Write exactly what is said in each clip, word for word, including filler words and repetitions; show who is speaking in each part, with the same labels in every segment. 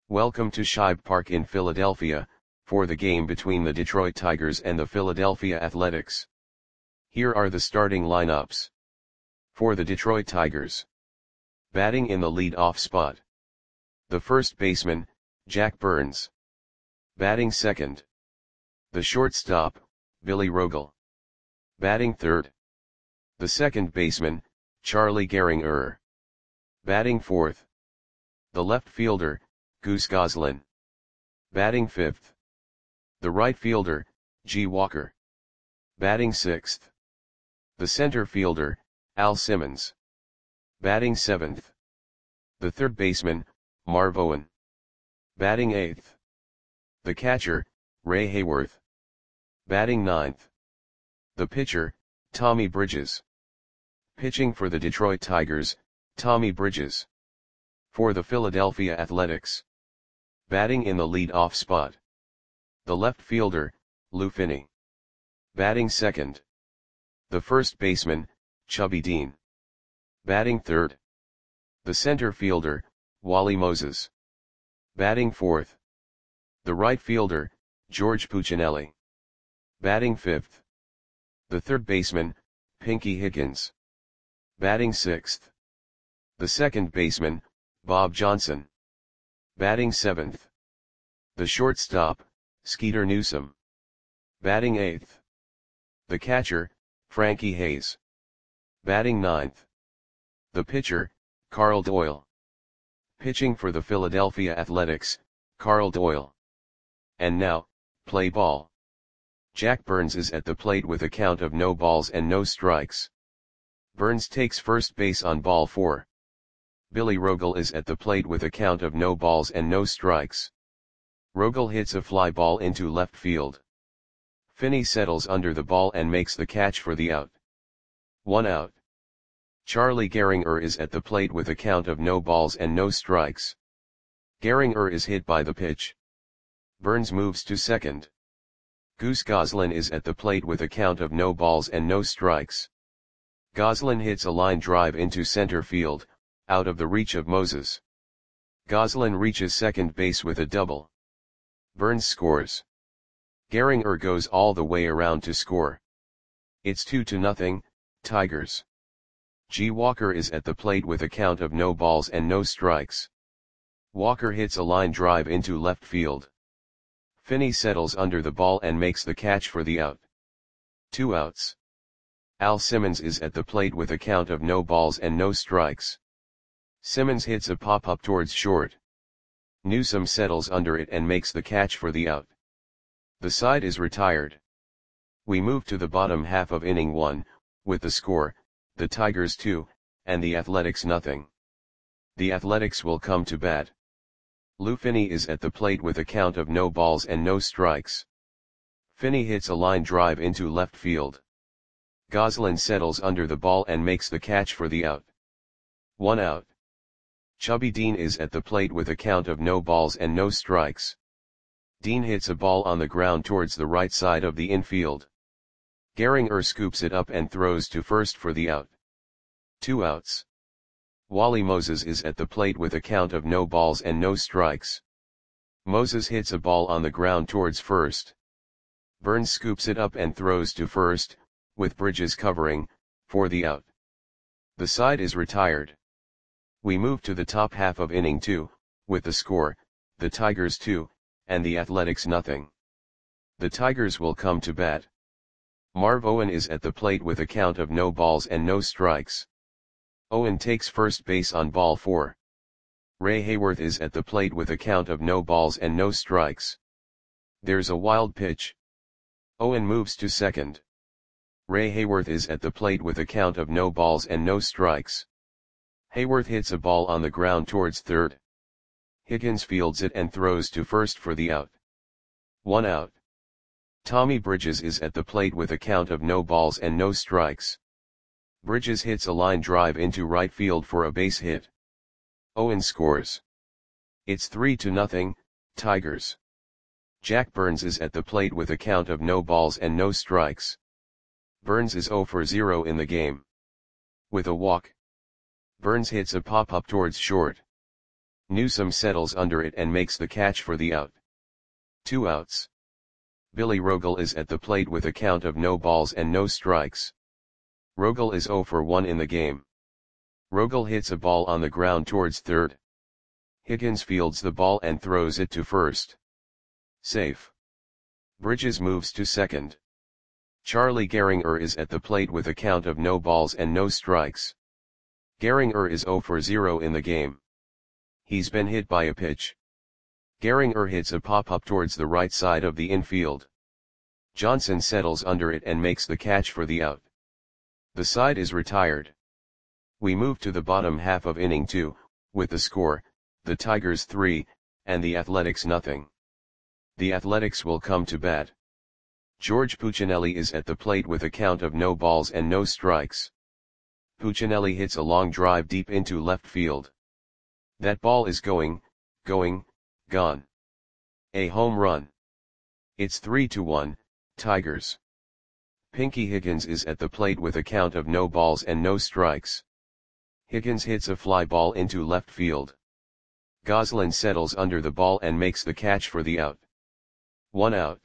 Speaker 1: Welcome to Shibe Park in Philadelphia, for the game between the Detroit Tigers and the Philadelphia Athletics. Here are the starting lineups. For the Detroit Tigers. Batting in the lead-off spot. The first baseman, Jack Burns. Batting second. The shortstop, Billy Rogel. Batting third. The second baseman, Charlie Gehringer. Batting fourth. The left fielder, Goose Goslin. Batting fifth. The right fielder, G. Walker. Batting sixth. The center fielder, Al Simmons. Batting seventh. The third baseman, Marv Owen. Batting eighth. The catcher, Ray Hayworth. Batting ninth. The pitcher, Tommy Bridges. Pitching for the Detroit Tigers, Tommy Bridges. For the Philadelphia Athletics. Batting in the lead-off spot. The left fielder, Lou Finney. Batting second. The first baseman, Chubby Dean. Batting third. The center fielder, Wally Moses. Batting fourth. The right fielder, George Puccinelli. Batting fifth. The third baseman, Pinky Higgins. Batting sixth. The second baseman, Bob Johnson. Batting seventh. The shortstop, Skeeter Newsom. Batting eighth. The catcher, Frankie Hayes. Batting ninth. The pitcher, Carl Doyle. Pitching for the Philadelphia Athletics, Carl Doyle. And now, play ball. Jack Burns is at the plate with a count of no balls and no strikes. Burns takes first base on ball four. Billy Rogel is at the plate with a count of no balls and no strikes. Rogel hits a fly ball into left field. Finney settles under the ball and makes the catch for the out. One out. Charlie Gehringer is at the plate with a count of no balls and no strikes. Gehringer is hit by the pitch. Burns moves to second. Goose Goslin is at the plate with a count of no balls and no strikes. Goslin hits a line drive into center field, out of the reach of Moses. Goslin reaches second base with a double. Burns scores. Gehringer goes all the way around to score. It's two to nothing, Tigers. G. Walker is at the plate with a count of no balls and no strikes. Walker hits a line drive into left field. Finney settles under the ball and makes the catch for the out. Two outs. Al Simmons is at the plate with a count of no balls and no strikes. Simmons hits a pop-up towards short. Newsom settles under it and makes the catch for the out. The side is retired. We move to the bottom half of inning one, with the score, the Tigers two, and the Athletics nothing. The Athletics will come to bat. Lou Finney is at the plate with a count of no balls and no strikes. Finney hits a line drive into left field. Goslin settles under the ball and makes the catch for the out. One out. Chubby Dean is at the plate with a count of no balls and no strikes. Dean hits a ball on the ground towards the right side of the infield. Gehringer scoops it up and throws to first for the out. Two outs. Wally Moses is at the plate with a count of no balls and no strikes. Moses hits a ball on the ground towards first. Burns scoops it up and throws to first, with Bridges covering, for the out. The side is retired. We move to the top half of inning two, with the score, the Tigers two, and the Athletics nothing. The Tigers will come to bat. Marv Owen is at the plate with a count of no balls and no strikes. Owen takes first base on ball four. Ray Hayworth is at the plate with a count of no balls and no strikes. There's a wild pitch. Owen moves to second. Ray Hayworth is at the plate with a count of no balls and no strikes. Hayworth hits a ball on the ground towards third. Higgins fields it and throws to first for the out. One out. Tommy Bridges is at the plate with a count of no balls and no strikes. Bridges hits a line drive into right field for a base hit. Owen scores. It's three to nothing, Tigers. Jack Burns is at the plate with a count of no balls and no strikes. Burns is zero for zero in the game. With a walk. Burns hits a pop-up towards short. Newsome settles under it and makes the catch for the out. Two outs. Billy Rogel is at the plate with a count of no balls and no strikes. Rogel is oh for one in the game. Rogel hits a ball on the ground towards third. Higgins fields the ball and throws it to first. Safe. Bridges moves to second. Charlie Gehringer is at the plate with a count of no balls and no strikes. Gehringer is oh for zero in the game. He's been hit by a pitch. Gehringer hits a pop-up towards the right side of the infield. Johnson settles under it and makes the catch for the out. The side is retired. We move to the bottom half of inning two, with the score, the Tigers three, and the Athletics nothing. The Athletics will come to bat. George Puccinelli is at the plate with a count of no balls and no strikes. Puccinelli hits a long drive deep into left field. That ball is going, going, gone. A home run. It's three to one, Tigers. Pinky Higgins is at the plate with a count of no balls and no strikes. Higgins hits a fly ball into left field. Goslin settles under the ball and makes the catch for the out. One out.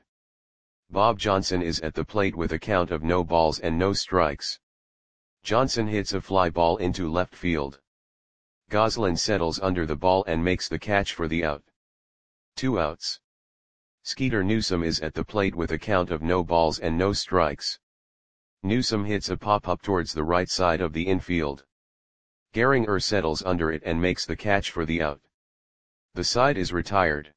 Speaker 1: Bob Johnson is at the plate with a count of no balls and no strikes. Johnson hits a fly ball into left field. Goslin settles under the ball and makes the catch for the out. Two outs. Skeeter Newsome is at the plate with a count of no balls and no strikes. Newsome hits a pop-up towards the right side of the infield. Gehringer settles under it and makes the catch for the out. The side is retired.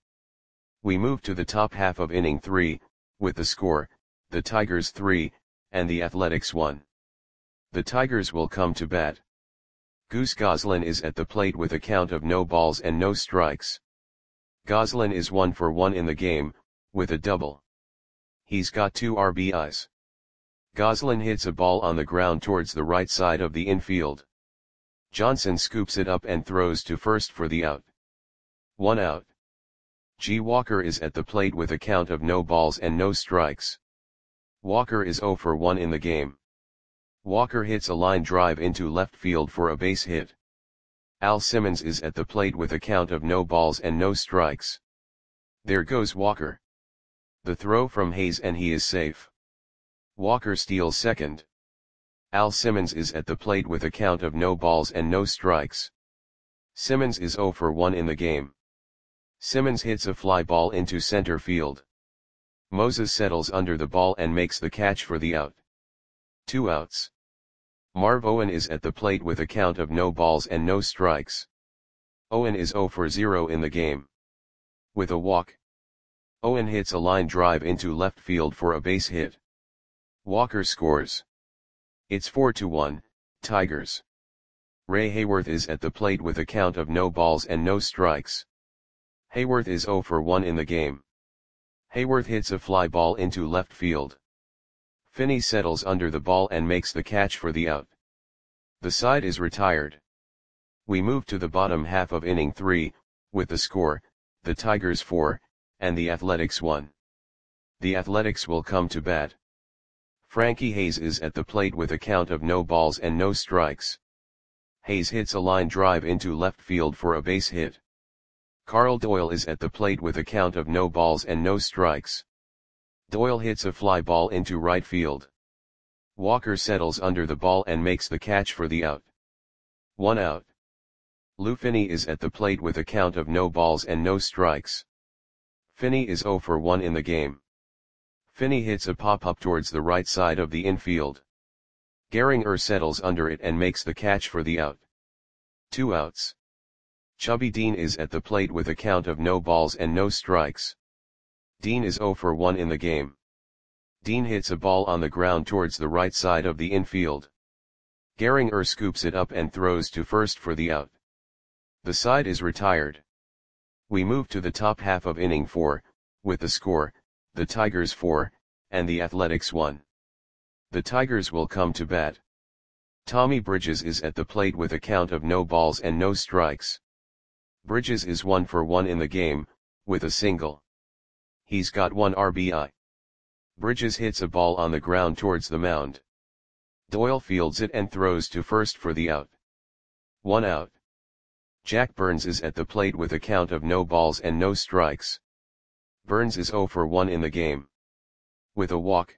Speaker 1: We move to the top half of inning three, with the score, the Tigers three, and the Athletics one. The Tigers will come to bat. Goose Goslin is at the plate with a count of no balls and no strikes. Goslin is one for one in the game, with a double. He's got two R B Is. Goslin hits a ball on the ground towards the right side of the infield. Johnson scoops it up and throws to first for the out. One out. G. Walker is at the plate with a count of no balls and no strikes. Walker is oh for one in the game. Walker hits a line drive into left field for a base hit. Al Simmons is at the plate with a count of no balls and no strikes. There goes Walker. The throw from Hayes and he is safe. Walker steals second. Al Simmons is at the plate with a count of no balls and no strikes. Simmons is oh for one in the game. Simmons hits a fly ball into center field. Moses settles under the ball and makes the catch for the out. Two outs. Marv Owen is at the plate with a count of no balls and no strikes. Owen is oh for zero in the game. With a walk. Owen hits a line drive into left field for a base hit. Walker scores. It's four to one, Tigers. Ray Hayworth is at the plate with a count of no balls and no strikes. Hayworth is oh for one in the game. Hayworth hits a fly ball into left field. Finney settles under the ball and makes the catch for the out. The side is retired. We move to the bottom half of inning three, with the score, the Tigers four, and the Athletics one. The Athletics will come to bat. Frankie Hayes is at the plate with a count of no balls and no strikes. Hayes hits a line drive into left field for a base hit. Carl Doyle is at the plate with a count of no balls and no strikes. Doyle hits a fly ball into right field. Walker settles under the ball and makes the catch for the out. One out. Lou Finney is at the plate with a count of no balls and no strikes. Finney is oh for one in the game. Finney hits a pop-up towards the right side of the infield. Gehringer settles under it and makes the catch for the out. Two outs. Chubby Dean is at the plate with a count of no balls and no strikes. Dean is oh for one in the game. Dean hits a ball on the ground towards the right side of the infield. Gehringer scoops it up and throws to first for the out. The side is retired. We move to the top half of inning four, with the score, the Tigers four, and the Athletics one. The Tigers will come to bat. Tommy Bridges is at the plate with a count of no balls and no strikes. Bridges is one for one in the game, with a single. He's got one R B I. Bridges hits a ball on the ground towards the mound. Doyle fields it and throws to first for the out. One out. Jack Burns is at the plate with a count of no balls and no strikes. Burns is zero for one in the game. With a walk.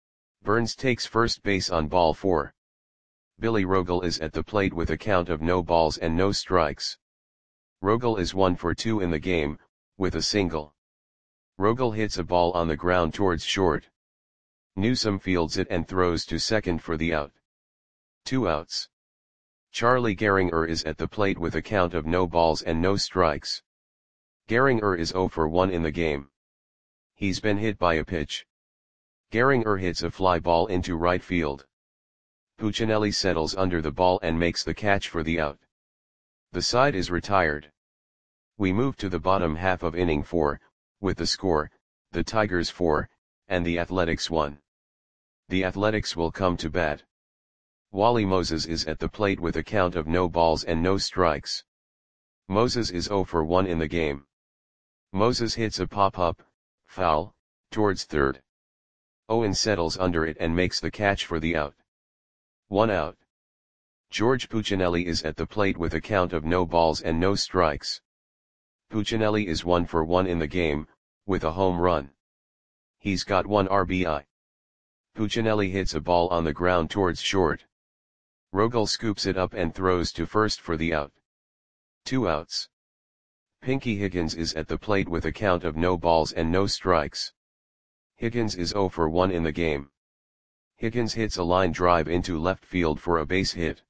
Speaker 1: Burns takes first base on ball four. Billy Rogel is at the plate with a count of no balls and no strikes. Rogel is one for two in the game, with a single. Rogel hits a ball on the ground towards short. Newsome fields it and throws to second for the out. Two outs. Charlie Gehringer is at the plate with a count of no balls and no strikes. Gehringer is zero for one in the game. He's been hit by a pitch. Gehringer hits a fly ball into right field. Puccinelli settles under the ball and makes the catch for the out. The side is retired. We move to the bottom half of inning four, with the score, the Tigers four, and the Athletics one. The Athletics will come to bat. Wally Moses is at the plate with a count of no balls and no strikes. Moses is zero for one in the game. Moses hits a pop-up, foul, towards third. Owen settles under it and makes the catch for the out. One out. George Puccinelli is at the plate with a count of no balls and no strikes. Puccinelli is one for one in the game, with a home run. He's got one R B I. Puccinelli hits a ball on the ground towards short. Rogel scoops it up and throws to first for the out. Two outs. Pinky Higgins is at the plate with a count of no balls and no strikes. Higgins is zero for one in the game. Higgins hits a line drive into left field for a base hit.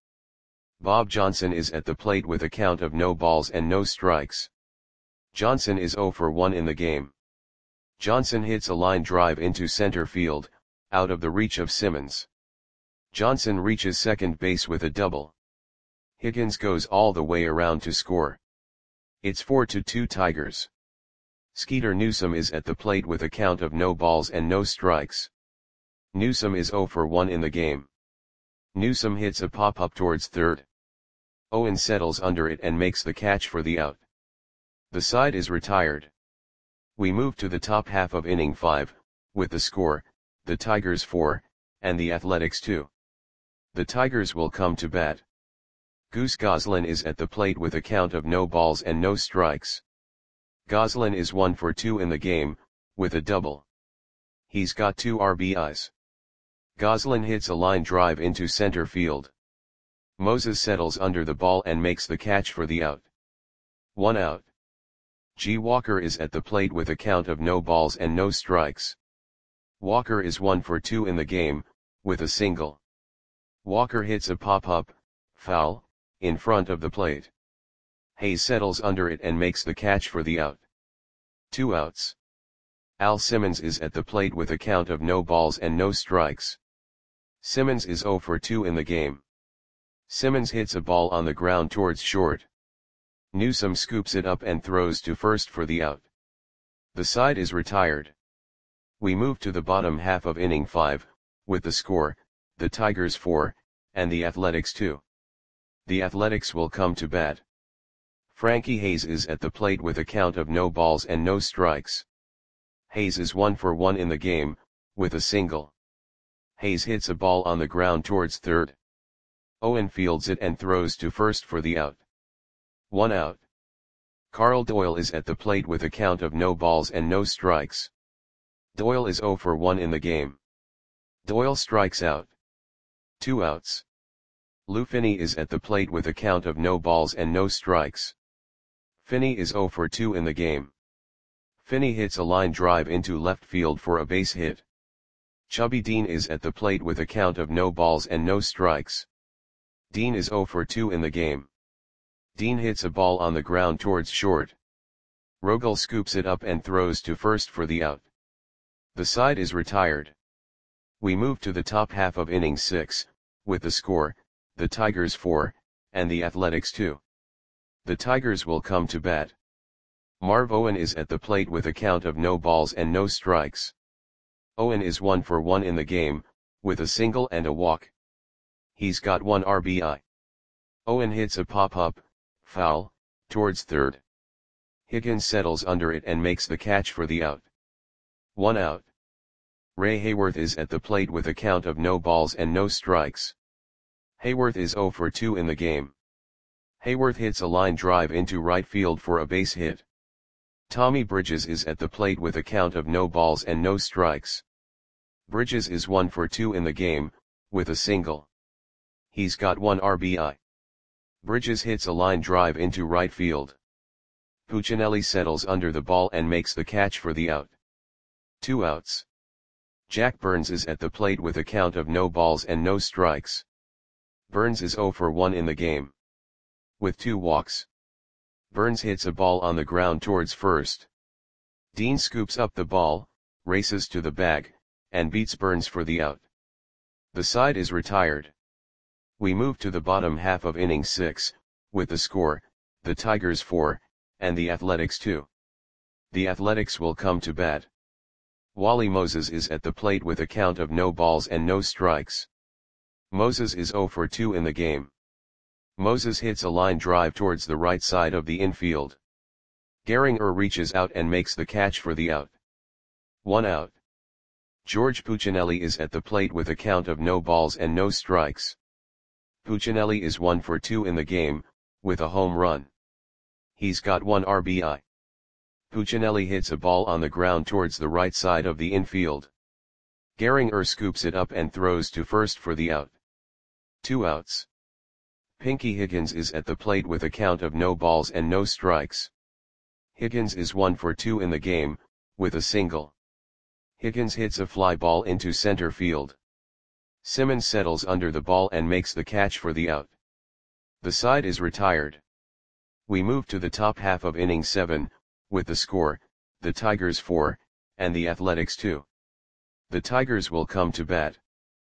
Speaker 1: Bob Johnson is at the plate with a count of no balls and no strikes. Johnson is zero for one in the game. Johnson hits a line drive into center field, out of the reach of Simmons. Johnson reaches second base with a double. Higgins goes all the way around to score. It's four to two Tigers. Skeeter Newsome is at the plate with a count of no balls and no strikes. Newsome is zero for one in the game. Newsome hits a pop-up towards third. Owen settles under it and makes the catch for the out. The side is retired. We move to the top half of inning five, with the score, the Tigers four, and the Athletics two. The Tigers will come to bat. Goose Goslin is at the plate with a count of no balls and no strikes. Goslin is one for two in the game, with a double. He's got two R B Is. Goslin hits a line drive into center field. Moses settles under the ball and makes the catch for the out. One out. G. Walker is at the plate with a count of no balls and no strikes. Walker is one for two in the game, with a single. Walker hits a pop-up, foul, in front of the plate. Hayes settles under it and makes the catch for the out. Two outs. Al Simmons is at the plate with a count of no balls and no strikes. Simmons is zero for two in the game. Simmons hits a ball on the ground towards short. Newsome scoops it up and throws to first for the out. The side is retired. We move to the bottom half of inning five, with the score, the Tigers four, and the Athletics two. The Athletics will come to bat. Frankie Hayes is at the plate with a count of no balls and no strikes. Hayes is one for one in the game, with a single. Hayes hits a ball on the ground towards third. Owen fields it and throws to first for the out. One out. Carl Doyle is at the plate with a count of no balls and no strikes. Doyle is zero for one in the game. Doyle strikes out. Two outs. Lou Finney is at the plate with a count of no balls and no strikes. Finney is zero for two in the game. Finney hits a line drive into left field for a base hit. Chubby Dean is at the plate with a count of no balls and no strikes. Dean is zero for two in the game. Dean hits a ball on the ground towards short. Rogel scoops it up and throws to first for the out. The side is retired. We move to the top half of inning six, with the score, the Tigers four, and the Athletics two. The Tigers will come to bat. Marv Owen is at the plate with a count of no balls and no strikes. Owen is one for one in the game, with a single and a walk. He's got one R B I. Owen hits a pop-up, foul, towards third. Higgins settles under it and makes the catch for the out. One out. Ray Hayworth is at the plate with a count of no balls and no strikes. Hayworth is zero for two in the game. Hayworth hits a line drive into right field for a base hit. Tommy Bridges is at the plate with a count of no balls and no strikes. Bridges is one for two in the game, with a single. He's got one R B I. Bridges hits a line drive into right field. Puccinelli settles under the ball and makes the catch for the out. Two outs. Jack Burns is at the plate with a count of no balls and no strikes. Burns is zero for one in the game. With two walks. Burns hits a ball on the ground towards first. Dean scoops up the ball, races to the bag, and beats Burns for the out. The side is retired. We move to the bottom half of inning six, with the score, the Tigers four, and the Athletics two. The Athletics will come to bat. Wally Moses is at the plate with a count of no balls and no strikes. Moses is zero for two in the game. Moses hits a line drive towards the right side of the infield. Gehringer reaches out and makes the catch for the out. One out. George Puccinelli is at the plate with a count of no balls and no strikes. Puccinelli is one for two in the game, with a home run. He's got one R B I. Puccinelli hits a ball on the ground towards the right side of the infield. Gehringer scoops it up and throws to first for the out. Two outs. Pinky Higgins is at the plate with a count of no balls and no strikes. Higgins is one for two in the game, with a single. Higgins hits a fly ball into center field. Simmons settles under the ball and makes the catch for the out. The side is retired. We move to the top half of inning seven, with the score, the Tigers four, and the Athletics two. The Tigers will come to bat.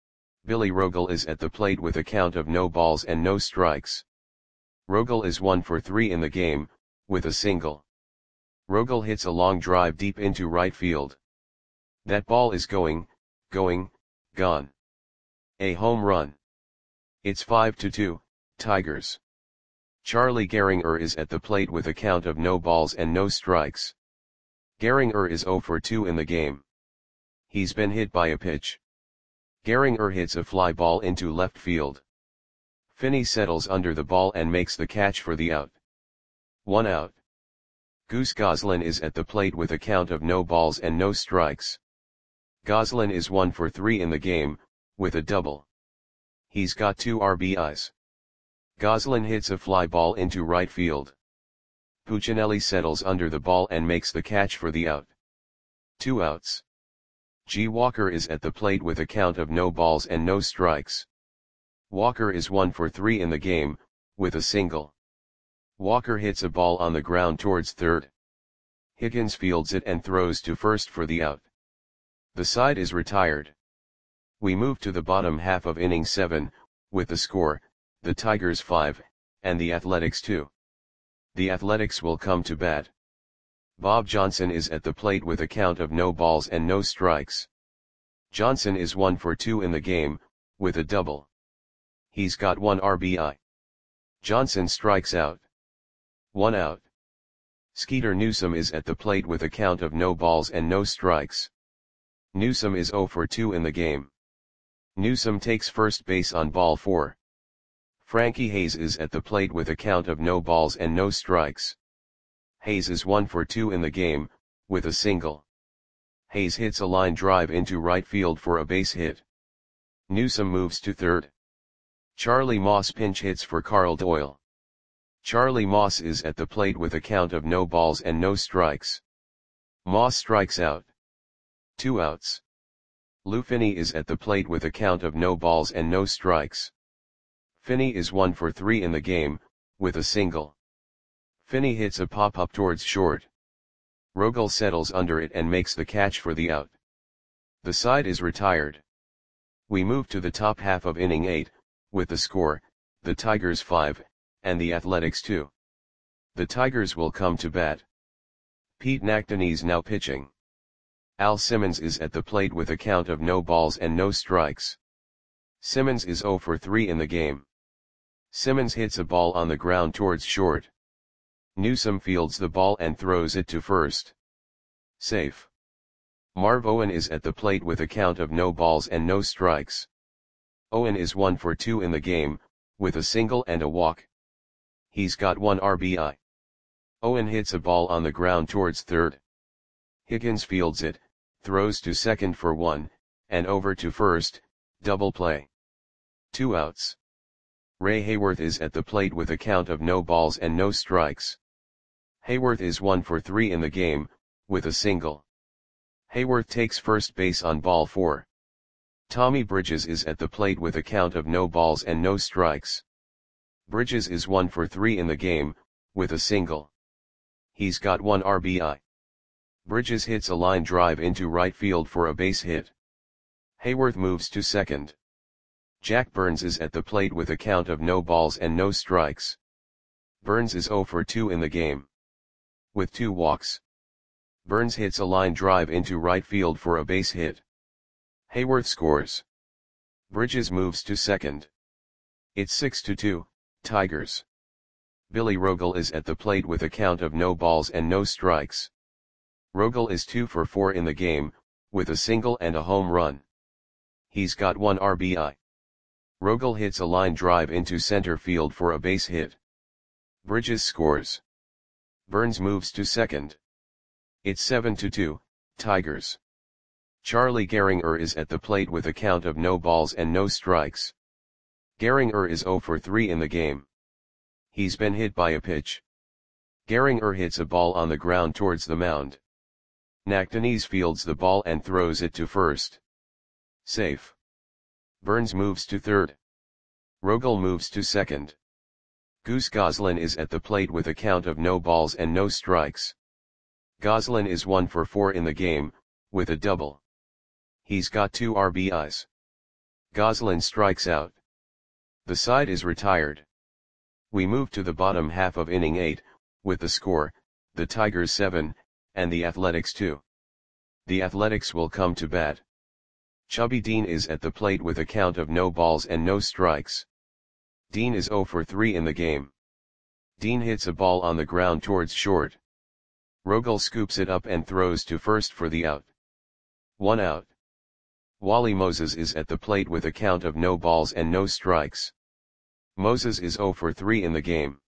Speaker 1: Billy Rogel is at the plate with a count of no balls and no strikes. Rogel is one for three in the game, with a single. Rogel hits a long drive deep into right field. That ball is going, going, gone. A home run. It's five to two, Tigers. Charlie Gehringer is at the plate with a count of no balls and no strikes. Gehringer is zero for two in the game. He's been hit by a pitch. Gehringer hits a fly ball into left field. Finney settles under the ball and makes the catch for the out. One out. Goose Goslin is at the plate with a count of no balls and no strikes. Goslin is one for three in the game, with a double. He's got two R B Is. Goslin hits a fly ball into right field. Puccinelli settles under the ball and makes the catch for the out. Two outs. G. Walker is at the plate with a count of no balls and no strikes. Walker is one for three in the game, with a single. Walker hits a ball on the ground towards third. Higgins fields it and throws to first for the out. The side is retired. We move to the bottom half of inning seven, with the score, the Tigers five, and the Athletics two. The Athletics will come to bat. Bob Johnson is at the plate with a count of no balls and no strikes. Johnson is one for two in the game, with a double. He's got one R B I. Johnson strikes out. One out. Skeeter Newsom is at the plate with a count of no balls and no strikes. Newsom is zero for two in the game. Newsom takes first base on ball four. Frankie Hayes is at the plate with a count of no balls and no strikes. Hayes is one for two in the game, with a single. Hayes hits a line drive into right field for a base hit. Newsom moves to third. Charlie Moss pinch hits for Carl Doyle. Charlie Moss is at the plate with a count of no balls and no strikes. Moss strikes out. Two outs. Lou Finney is at the plate with a count of no balls and no strikes. Finney is one for three in the game, with a single. Finney hits a pop-up towards short. Rogel settles under it and makes the catch for the out. The side is retired. We move to the top half of inning eight, with the score, the Tigers five, and the Athletics two. The Tigers will come to bat. Pete Nacton is now pitching. Al Simmons is at the plate with a count of no balls and no strikes. Simmons is zero for three in the game. Simmons hits a ball on the ground towards short. Newsom fields the ball and throws it to first. Safe. Marv Owen is at the plate with a count of no balls and no strikes. Owen is one for two in the game, with a single and a walk. He's got one R B I. Owen hits a ball on the ground towards third. Higgins fields it, throws to second for one, and over to first, double play. Two outs. Ray Hayworth is at the plate with a count of no balls and no strikes. Hayworth is one for three in the game, with a single. Hayworth takes first base on ball four. Tommy Bridges is at the plate with a count of no balls and no strikes. Bridges is one for three in the game, with a single. He's got one R B I. Bridges hits a line drive into right field for a base hit. Hayworth moves to second. Jack Burns is at the plate with a count of no balls and no strikes. Burns is zero for two in the game, with two walks. Burns hits a line drive into right field for a base hit. Hayworth scores. Bridges moves to second. It's six to two, Tigers. Billy Rogel is at the plate with a count of no balls and no strikes. Rogel is two for four in the game, with a single and a home run. He's got one R B I. Rogel hits a line drive into center field for a base hit. Bridges scores. Burns moves to second. It's seven to two, Tigers. Charlie Gehringer is at the plate with a count of no balls and no strikes. Gehringer is zero for three in the game. He's been hit by a pitch. Gehringer hits a ball on the ground towards the mound. Nactonese fields the ball and throws it to first. Safe. Burns moves to third. Rogel moves to second. Goose Goslin is at the plate with a count of no balls and no strikes. Goslin is one for four in the game, with a double. He's got two R B Is. Goslin strikes out. The side is retired. We move to the bottom half of inning eight, with the score, the Tigers seven, and the Athletics two. The Athletics will come to bat. Chubby Dean is at the plate with a count of no balls and no strikes. Dean is zero for three in the game. Dean hits a ball on the ground towards short. Rogel scoops it up and throws to first for the out. One out. Wally Moses is at the plate with a count of no balls and no strikes. Moses is zero for three in the game.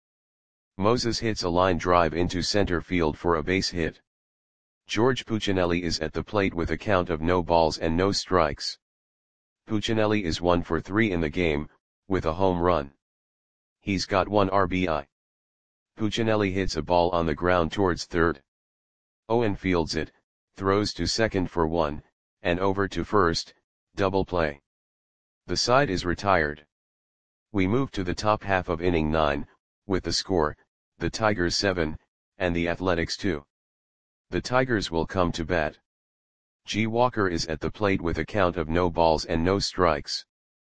Speaker 1: Moses hits a line drive into center field for a base hit. George Puccinelli is at the plate with a count of no balls and no strikes. Puccinelli is one for three in the game, with a home run. He's got one R B I. Puccinelli hits a ball on the ground towards third. Owen fields it, throws to second for one, and over to first, double play. The side is retired. We move to the top half of inning nine, with the score, the Tigers seven, and the Athletics two. The Tigers will come to bat. G. Walker is at the plate with a count of no balls and no strikes.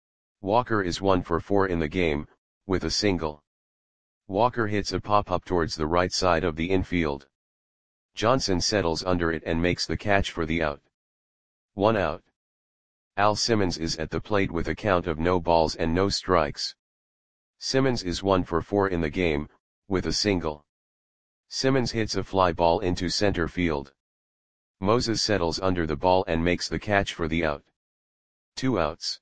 Speaker 1: Walker is one for four in the game, with a single. Walker hits a pop-up towards the right side of the infield. Johnson settles under it and makes the catch for the out. One out. Al Simmons is at the plate with a count of no balls and no strikes. Simmons is one for four in the game, with a single. Simmons hits a fly ball into center field. Moses settles under the ball and makes the catch for the out. Two outs.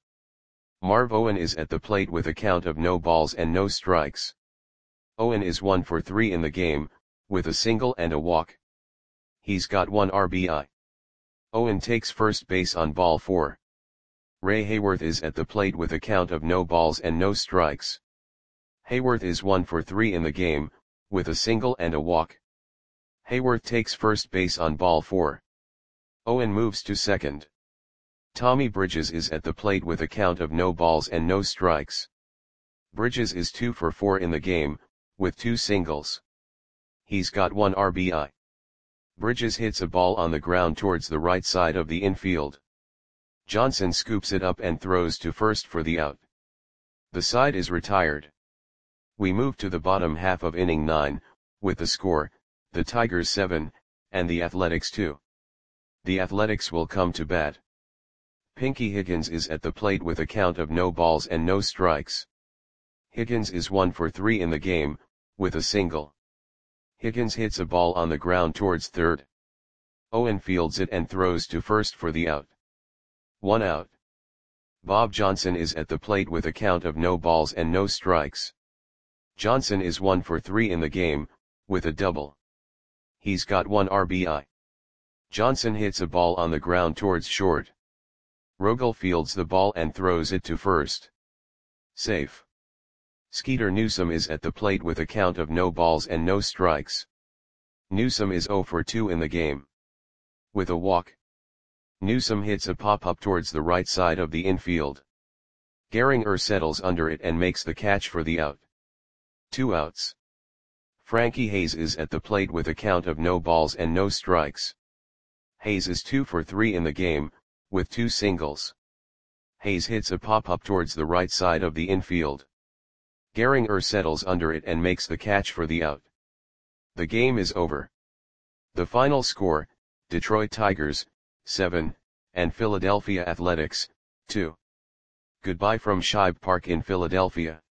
Speaker 1: Marv Owen is at the plate with a count of no balls and no strikes. Owen is one for three in the game, with a single and a walk. He's got one R B I. Owen takes first base on ball four. Ray Hayworth is at the plate with a count of no balls and no strikes. Hayworth is one for three in the game, with a single and a walk. Hayworth takes first base on ball four. Owen moves to second. Tommy Bridges is at the plate with a count of no balls and no strikes. Bridges is two for four in the game, with two singles. He's got one R B I. Bridges hits a ball on the ground towards the right side of the infield. Johnson scoops it up and throws to first for the out. The side is retired. We move to the bottom half of inning nine, with the score, the Tigers seven, and the Athletics two. The Athletics will come to bat. Pinky Higgins is at the plate with a count of no balls and no strikes. Higgins is one for three in the game, with a single. Higgins hits a ball on the ground towards third. Owen fields it and throws to first for the out. One out. Bob Johnson is at the plate with a count of no balls and no strikes. Johnson is one for three in the game, with a double. He's got one R B I. Johnson hits a ball on the ground towards short. Rogel fields the ball and throws it to first. Safe. Skeeter Newsome is at the plate with a count of no balls and no strikes. Newsome is zero for two in the game. With a walk, Newsome hits a pop-up towards the right side of the infield. Gehringer settles under it and makes the catch for the out. Two outs. Frankie Hayes is at the plate with a count of no balls and no strikes. Hayes is two for three in the game, with two singles. Hayes hits a pop-up towards the right side of the infield. Gehringer settles under it and makes the catch for the out. The game is over. The final score, Detroit Tigers, seven, and Philadelphia Athletics, two. Goodbye from Shibe Park in Philadelphia.